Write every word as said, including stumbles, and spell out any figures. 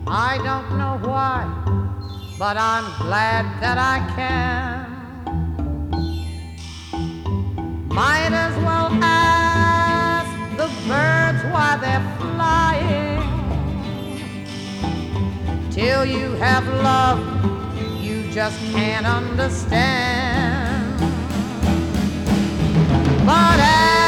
I don't know why, but I'm glad that I can. Might as well ask the birds why they're flying. Till you have love, you just can't understand. But as